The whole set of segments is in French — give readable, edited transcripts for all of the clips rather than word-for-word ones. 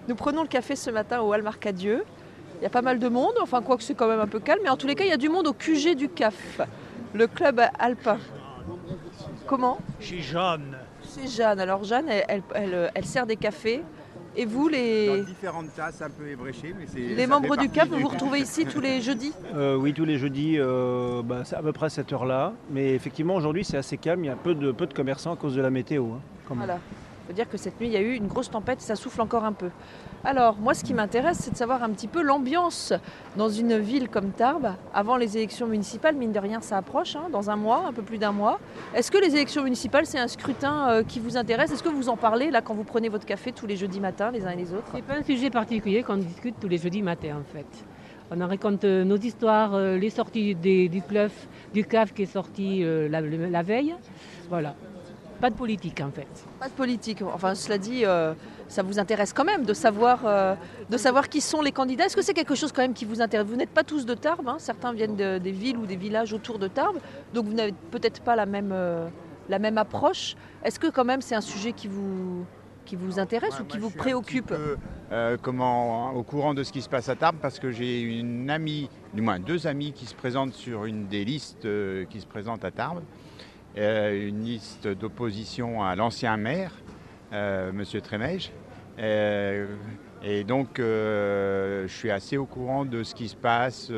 Nous prenons le café ce matin au Hall Marcadieu. Il y a pas mal de monde, enfin quoique c'est quand même un peu calme, mais en tous les cas il y a du monde au QG du CAF, le club alpin. Comment? Chez Jeanne. C'est Jeanne. Alors Jeanne, elle sert des cafés. Et vous, Dans différentes tasses un peu ébréchées, mais les membres du CAF, vous vous retrouvez ici tous les jeudis? Oui, tous les jeudis, c'est à peu près à cette heure-là. Mais effectivement, aujourd'hui, c'est assez calme. Il y a peu de commerçants à cause de la météo. Quand même. Voilà. Ça veut dire que cette nuit, il y a eu une grosse tempête, ça souffle encore un peu. Alors, moi, ce qui m'intéresse, c'est de savoir un petit peu l'ambiance dans une ville comme Tarbes, avant les élections municipales. Mine de rien, ça approche, dans un mois, un peu plus d'un mois. Est-ce que les élections municipales, c'est un scrutin qui vous intéresse? Est-ce que vous en parlez, là, quand vous prenez votre café tous les jeudis matins, les uns et les autres? C'est pas un sujet particulier qu'on discute tous les jeudis matins, en fait. On en raconte nos histoires, les sorties du CAF qui est sorti la veille. Voilà. Pas de politique, en fait. Pas de politique. Enfin, cela dit, ça vous intéresse quand même de savoir qui sont les candidats. Est-ce que c'est quelque chose quand même qui vous intéresse? Vous n'êtes pas tous de Tarbes, certains viennent des villes ou des villages autour de Tarbes, donc vous n'avez peut-être pas la même approche. Est-ce que quand même c'est un sujet qui vous intéresse ou qui vous préoccupe? Au courant de ce qui se passe à Tarbes, parce que j'ai une amie, du moins deux amis qui se présentent sur une des listes qui se présentent à Tarbes. Une liste d'opposition à l'ancien maire, M. Trémège. Et donc, je suis assez au courant de ce qui se passe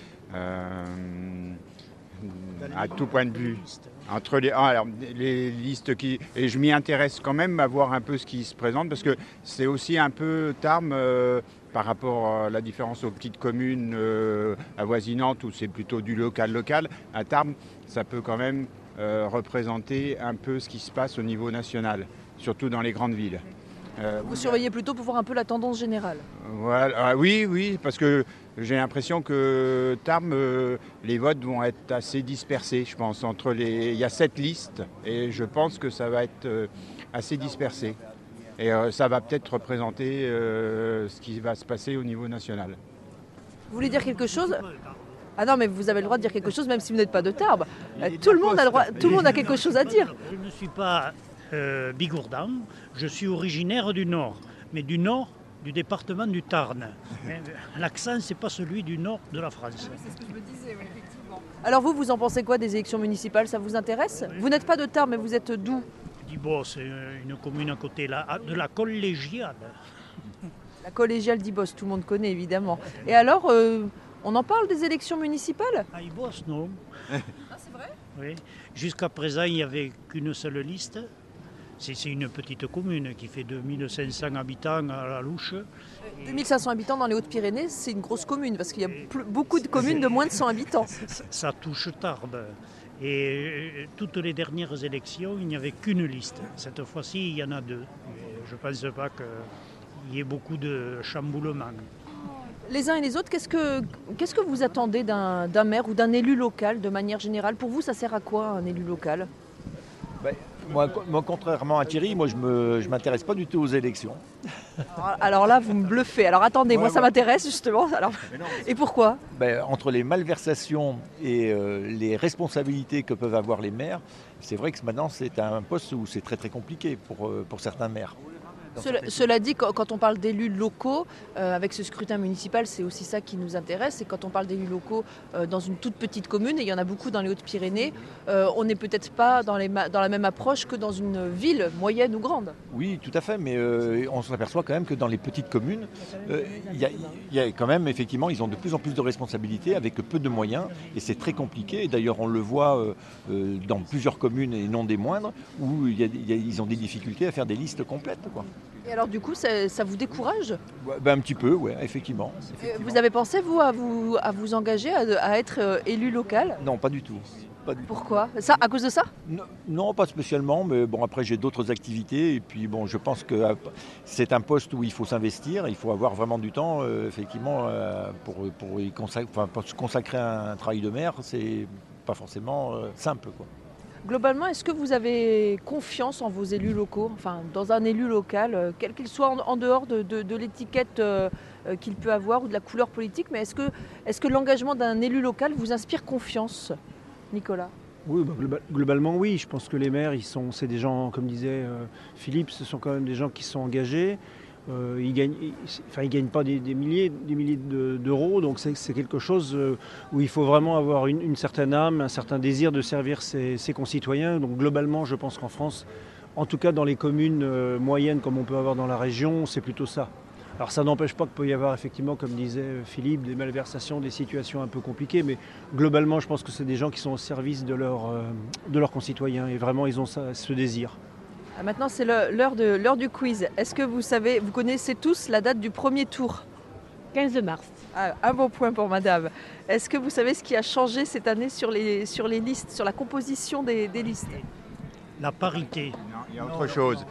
à tout point de vue. Entre les listes et je m'y intéresse quand même à voir un peu ce qui se présente, parce que c'est aussi un peu Tarbes par rapport à la différence aux petites communes avoisinantes où c'est plutôt du local. À Tarbes, ça peut quand même représenter un peu ce qui se passe au niveau national, surtout dans les grandes villes. Vous surveillez plutôt pour voir un peu la tendance générale? Voilà, oui, parce que j'ai l'impression que Tarbes, les votes vont être assez dispersés, je pense. Il y a 7 listes et je pense que ça va être assez dispersé. Et ça va peut-être représenter ce qui va se passer au niveau national. Vous voulez dire quelque chose? Ah non, mais vous avez le droit de dire quelque chose même si vous n'êtes pas de Tarbes. Tout le monde a le droit, tout le monde a quelque chose à dire. Je ne suis pas bigourdan, je suis originaire du Nord, mais du Nord du département du Tarn. L'accent, c'est pas celui du Nord de la France. C'est ce que je me disais, oui, effectivement. Alors vous en pensez quoi des élections municipales? Ça vous intéresse? Vous n'êtes pas de Tarbes, mais vous êtes d'où? Dibos, c'est une commune à côté de la Collégiale. La collégiale d'Ibos, tout le monde connaît évidemment. Et alors, on en parle des élections municipales? À Ibos, non. Ah, c'est vrai? Oui. Jusqu'à présent, il n'y avait qu'une seule liste. C'est une petite commune qui fait 2500 habitants à la louche. 2500 habitants dans les Hautes-Pyrénées, c'est une grosse commune, parce qu'il y a beaucoup de communes de moins de 100 habitants. Ça touche Tarbes. Et toutes les dernières élections, il n'y avait qu'une liste. Cette fois-ci, il y en a 2. Je ne pense pas qu'il y ait beaucoup de chamboulements. Les uns et les autres, qu'est-ce que vous attendez d'un maire ou d'un élu local de manière générale? Pour vous, ça sert à quoi un élu local? Moi, contrairement à Thierry, je ne m'intéresse pas du tout aux élections. Alors là, vous me bluffez. Alors attendez, moi ça m'intéresse justement. Alors, et pourquoi? Entre les malversations et les responsabilités que peuvent avoir les maires, c'est vrai que maintenant c'est un poste où c'est très très compliqué pour certains maires. Cela dit, quand on parle d'élus locaux, avec ce scrutin municipal, c'est aussi ça qui nous intéresse. Et quand on parle d'élus locaux dans une toute petite commune, et il y en a beaucoup dans les Hautes-Pyrénées, on n'est peut-être pas dans la même approche que dans une ville moyenne ou grande. Oui, tout à fait, mais on s'aperçoit quand même que dans les petites communes, il y a quand même, effectivement, ils ont de plus en plus de responsabilités avec peu de moyens, et c'est très compliqué. Et d'ailleurs, on le voit dans plusieurs communes, et non des moindres, où ils ont des difficultés à faire des listes complètes, quoi. Et alors du coup, ça vous décourage? Un petit peu, oui, effectivement. Vous avez pensé, vous, à vous engager à être élu local? Non, pas du tout. Pourquoi? Ça, à cause de ça? Non, pas spécialement, mais après j'ai d'autres activités, et puis je pense que c'est un poste où il faut s'investir, il faut avoir vraiment du temps, effectivement, pour se consacrer à un travail de maire, c'est pas forcément simple, quoi. Globalement, est-ce que vous avez confiance en vos élus locaux, enfin dans un élu local, quel qu'il soit en dehors de l'étiquette qu'il peut avoir ou de la couleur politique, mais est-ce que l'engagement d'un élu local vous inspire confiance, Nicolas? Oui, globalement oui. Je pense que les maires, c'est des gens, comme disait Philippe, ce sont quand même des gens qui sont engagés. Ils gagnent pas des milliers d'euros, donc c'est quelque chose où il faut vraiment avoir une certaine âme, un certain désir de servir ses concitoyens. Donc globalement, je pense qu'en France, en tout cas dans les communes moyennes comme on peut avoir dans la région, c'est plutôt ça. Alors ça n'empêche pas qu'il peut y avoir effectivement, comme disait Philippe, des malversations, des situations un peu compliquées, mais globalement je pense que c'est des gens qui sont au service de leurs concitoyens et vraiment ils ont ce désir. Maintenant, c'est l'heure du quiz. Est-ce que vous connaissez tous la date du premier tour? 15 mars. Ah, un bon point pour madame. Est-ce que vous savez ce qui a changé cette année sur les listes, sur la composition des listes? La parité. Non, il y a autre chose.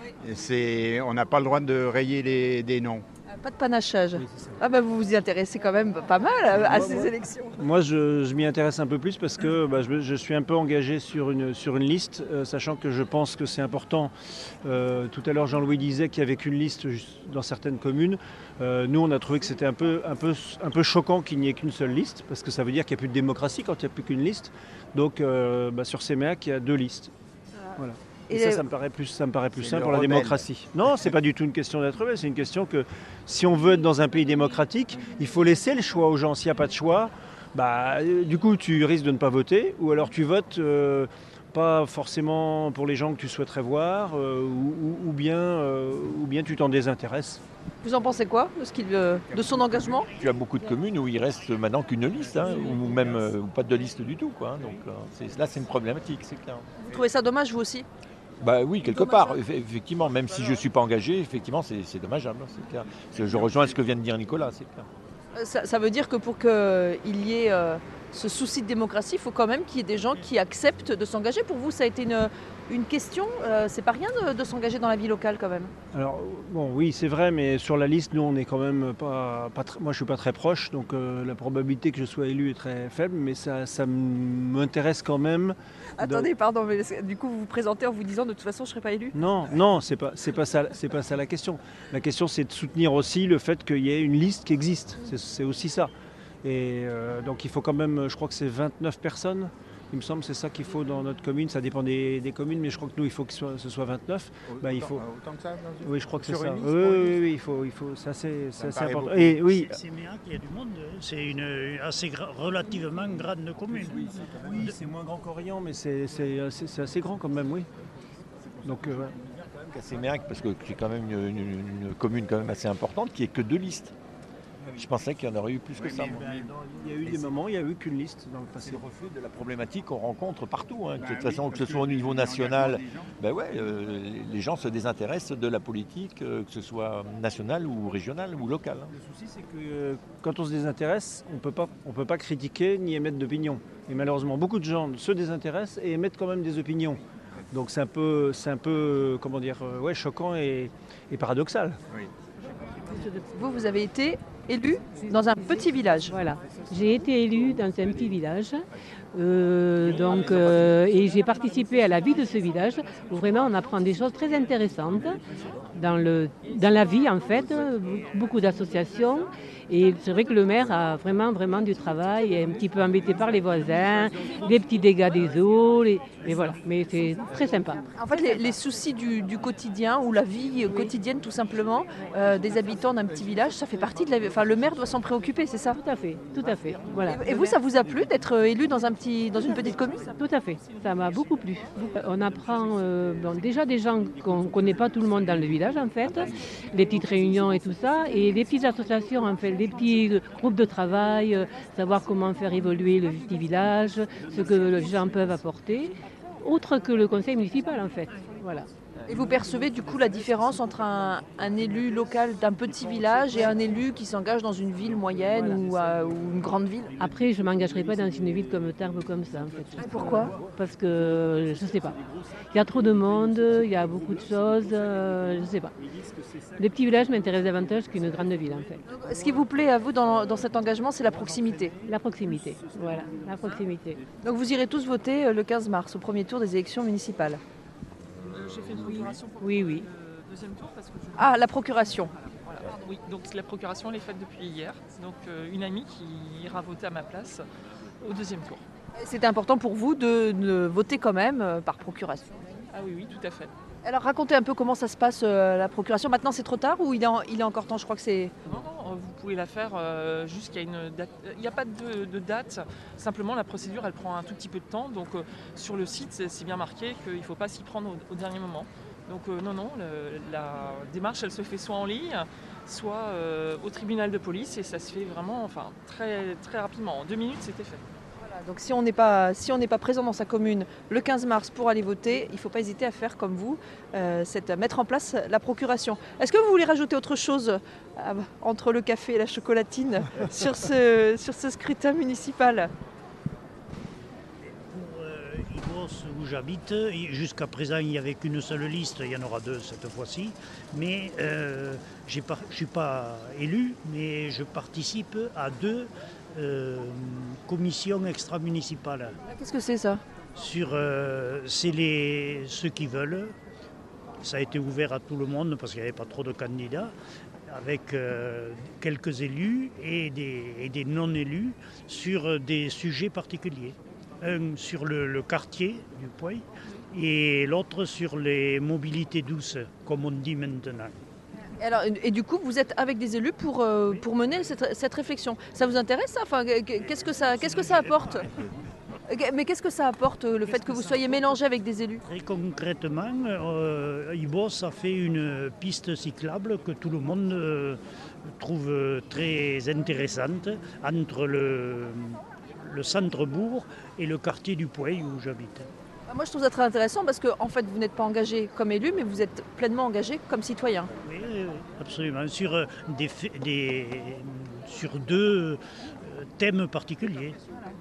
On n'a pas le droit de rayer des noms. Pas de panachage. Ah bah vous vous y intéressez quand même pas mal à ces élections. Moi je m'y intéresse un peu plus parce que je suis un peu engagé sur une liste, sachant que je pense que c'est important. Tout à l'heure Jean-Louis disait qu'il n'y avait qu'une liste dans certaines communes. Nous on a trouvé que c'était un peu choquant qu'il n'y ait qu'une seule liste, parce que ça veut dire qu'il n'y a plus de démocratie quand il n'y a plus qu'une liste. Donc sur Séméac il y a 2 listes. Voilà. Et ça me paraît plus simple pour la démocratie. Non, c'est pas du tout une question d'être rebelle, c'est une question que si on veut être dans un pays démocratique, il faut laisser le choix aux gens. S'il n'y a pas de choix, du coup tu risques de ne pas voter, ou alors tu votes pas forcément pour les gens que tu souhaiterais voir, ou bien tu t'en désintéresses. Vous en pensez quoi de son engagement? Tu as beaucoup de communes où il reste maintenant qu'une liste, ou même pas de liste du tout, quoi. Donc là c'est une problématique, c'est clair. Vous trouvez ça dommage vous aussi? Oui, quelque part, effectivement, même si je ne suis pas engagé, effectivement, c'est dommageable, c'est clair. Je rejoins ce que vient de dire Nicolas, c'est clair. Ça veut dire que pour qu'il y ait ce souci de démocratie, il faut quand même qu'il y ait des gens qui acceptent de s'engager. Pour vous, ça a été une question, c'est pas rien de s'engager dans la vie locale quand même. Alors oui c'est vrai, mais sur la liste nous on est quand même moi je suis pas très proche, donc la probabilité que je sois élu est très faible, mais ça m'intéresse quand même. Attendez, pardon, mais du coup vous vous présentez en vous disant de toute façon je serai pas élu? Non, c'est pas ça la question. La question c'est de soutenir aussi le fait qu'il y ait une liste qui existe, c'est aussi ça. Et donc il faut quand même, je crois que c'est 29 personnes. Il me semble que c'est ça qu'il faut dans notre commune. Ça dépend des communes, mais je crois que nous, il faut que ce soit 29. Il faut... Autant que ça? Oui, je crois que c'est ça. Liste, oui, il faut c'est assez important. Et oui. Séméac, il y a du monde. C'est une relativement grande commune. Oui, c'est moins grand qu'Orient, mais c'est assez grand quand même, oui. Donc, À Séméac, parce que c'est quand même une commune quand même assez importante, qui est que 2 listes. Je pensais qu'il y en aurait eu plus que ça. Il y a eu des moments, il n'y a eu qu'une liste dans le passé. C'est le reflet de la problématique qu'on rencontre partout. De toute façon, que ce soit au niveau national, les gens se désintéressent de la politique, que ce soit nationale ou régionale ou locale. Le souci, c'est que quand on se désintéresse, on peut pas critiquer ni émettre d'opinion. Et malheureusement, beaucoup de gens se désintéressent et émettent quand même des opinions. Donc c'est un peu comment dire, choquant et paradoxal. Oui. Vous avez été élu dans un petit village. Voilà, j'ai été élue dans un petit village et j'ai participé à la vie de ce village où vraiment on apprend des choses très intéressantes dans la vie en fait, beaucoup d'associations. Et c'est vrai que le maire a vraiment du travail, est un petit peu embêté par les voisins, les petits dégâts des eaux, mais voilà, mais c'est très sympa. En fait, les soucis du quotidien ou la vie quotidienne tout simplement des habitants d'un petit village, ça fait partie de la vie. Enfin, le maire doit s'en préoccuper, c'est ça? Tout à fait. Voilà. Et vous, ça vous a plu d'être élu dans une petite commune? Tout à fait, ça m'a beaucoup plu. On apprend déjà des gens qu'on ne connaît pas tout le monde dans le village en fait, les petites réunions et tout ça, et les petites associations en fait, des petits groupes de travail, savoir comment faire évoluer le petit village, ce que les gens peuvent apporter, autre que le conseil municipal en fait. Voilà. Et vous percevez du coup la différence entre un élu local d'un petit village et un élu qui s'engage dans une ville moyenne ou une grande ville? Après, je ne m'engagerai pas dans une ville comme Tarbes comme ça en fait. Pourquoi? Parce que je ne sais pas. Il y a trop de monde, il y a beaucoup de choses, je ne sais pas. Les petits villages m'intéressent davantage qu'une grande ville en fait. Ce qui vous plaît à vous dans cet engagement, c'est la proximité? La proximité, voilà, la proximité. Donc vous irez tous voter le 15 mars, au premier tour des élections municipales? J'ai fait une procuration pour oui. le deuxième tour. Parce que la procuration. Voilà. Oui, donc la procuration elle est faite depuis hier. Donc une amie qui ira voter à ma place au deuxième tour. C'était important pour vous de voter quand même par procuration? Ah oui, tout à fait. Alors racontez un peu comment ça se passe la procuration. Maintenant c'est trop tard ou il est encore temps? Je crois que c'est... Non, vous pouvez la faire jusqu'à une date. Il n'y a pas de date, simplement la procédure elle prend un tout petit peu de temps. Donc sur le site c'est bien marqué qu'il ne faut pas s'y prendre au dernier moment. Donc non, la démarche elle se fait soit en ligne, soit au tribunal de police et ça se fait vraiment très, très rapidement. En 2 minutes c'était fait. Voilà, donc si on n'est pas présent dans sa commune le 15 mars pour aller voter, il ne faut pas hésiter à faire comme vous, mettre en place la procuration. Est-ce que vous voulez rajouter autre chose entre le café et la chocolatine sur ce scrutin municipal? Pour Ibos, où j'habite, jusqu'à présent il n'y avait qu'une seule liste, il y en aura 2 cette fois-ci, mais je ne suis pas élu, mais je participe à 2 commissions extra-municipales. Qu'est-ce que c'est ça? C'est ceux qui veulent. Ça a été ouvert à tout le monde parce qu'il n'y avait pas trop de candidats, avec quelques élus et des non-élus sur des sujets particuliers. Un sur le quartier du Puy et l'autre sur les mobilités douces, comme on dit maintenant. Alors, et du coup, vous êtes avec des élus pour mener cette réflexion. Ça vous intéresse ça? Enfin, qu'est-ce que ça apporte? Mais qu'est-ce que ça apporte le fait que vous soyez mélangé avec des élus? Très concrètement, Ibos a fait une piste cyclable que tout le monde trouve très intéressante entre le centre-bourg et le quartier du Puy où j'habite. Moi, je trouve ça très intéressant parce que en fait, vous n'êtes pas engagé comme élu, mais vous êtes pleinement engagé comme citoyen. Oui, absolument. Sur 2 thèmes particuliers.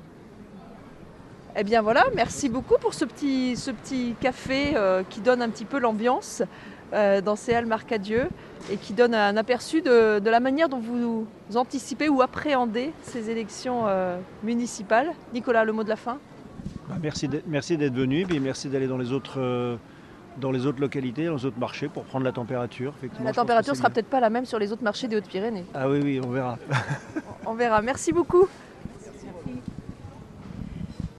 Eh bien voilà, merci beaucoup pour ce petit café qui donne un petit peu l'ambiance dans ces Halles Marcadieu et qui donne un aperçu de la manière dont vous anticipez ou appréhendez ces élections municipales. Nicolas, le mot de la fin? Merci d'être venu et merci d'aller dans les autres localités, dans les autres marchés pour prendre la température. La température ne sera peut-être pas la même sur les autres marchés des Hautes-Pyrénées. Ah oui, on verra. On verra. Merci beaucoup.